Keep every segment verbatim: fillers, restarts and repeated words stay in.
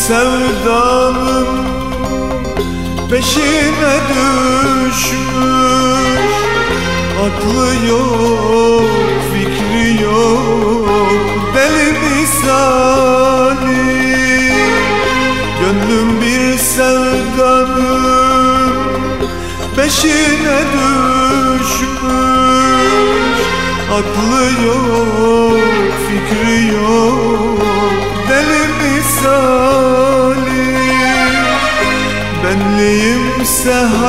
sevdanın peşine düşmüş. Aklı yok, fikri yok, deli misali. Gönlüm bir sevdanın peşine düşmüş. Aklı yok, fikri yok, deli misali. Benliğimse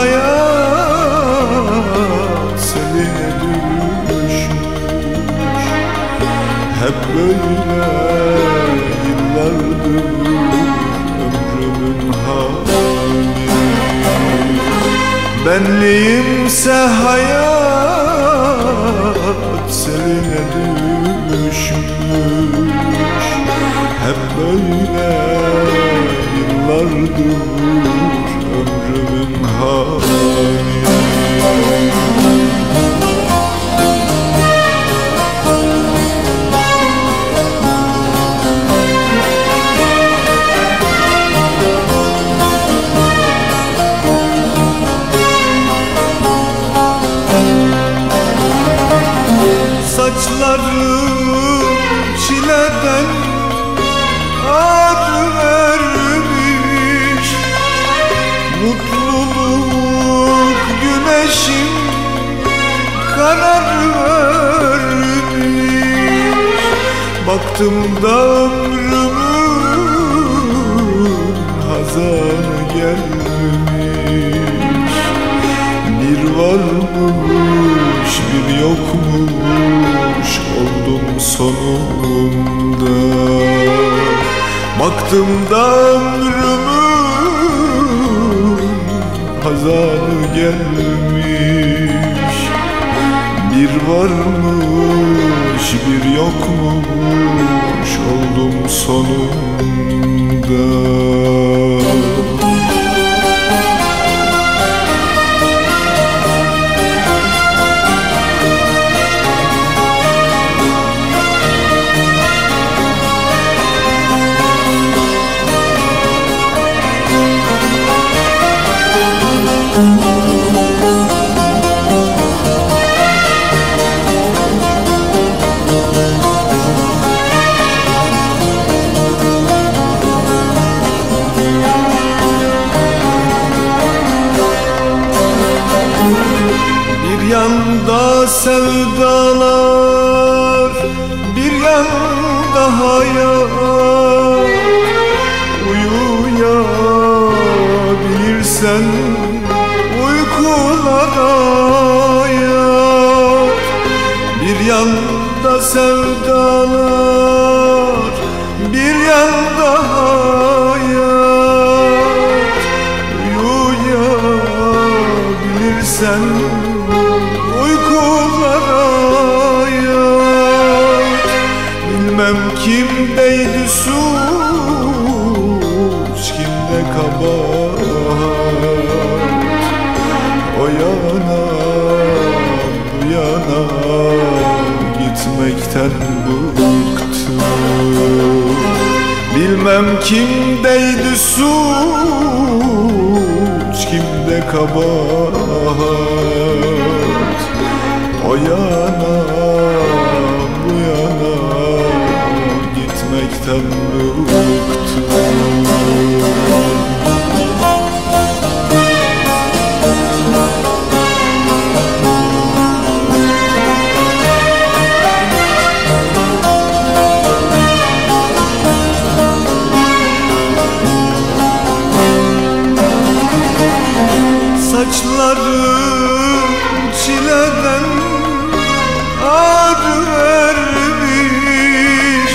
hayat seline düşmüş. Hep böyle yıllardır ömrümün hali. Benliğimse hayat seline düşmüş. Hep böyle yıllardır ömrümün hali. Saçlarım çileden ağrı vermiş. Mutluluk güneşim karar vermiş. Baktım da ömrümün hazanı gelmiş. Bir varmış bir yokmuş oldum sonunda. Baktım da ömrümün hazanı gelmiş. Bir varmış bir yokmuş oldum sonunda. Bir yanda sevdalar, bir yanda hayat. Uyuyabilirsen uykulara yat. Bir yanda sevdalar, bir yanda hayat. Uyuyabilirsen uykulara yat. Bilmem kimdeydi suç, kimde kabahat. O yana bu yana gitmekten bıktım. Bilmem kimdeydi suç, kimde kabahat. O yana bu yana gitmekten bıktım. Saçlarım çileden ağrı vermiş.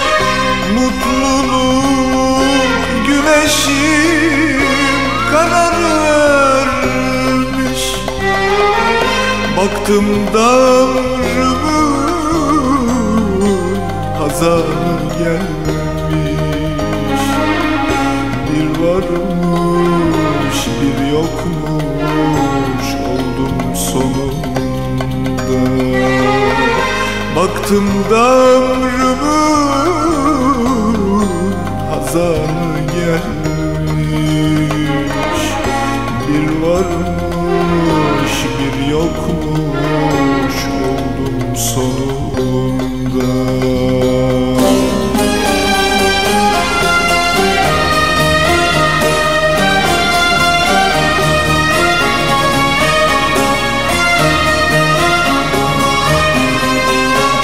Mutluluk güneşim karar vermiş. Baktım da ömrümün hazanı gelmiş. Bir varmış bir yokmuş oldum sonunda. Baktım da ömrümün hazanı gelmiş. gelmiş. Bir varmış bir yokmuş oldum sonunda.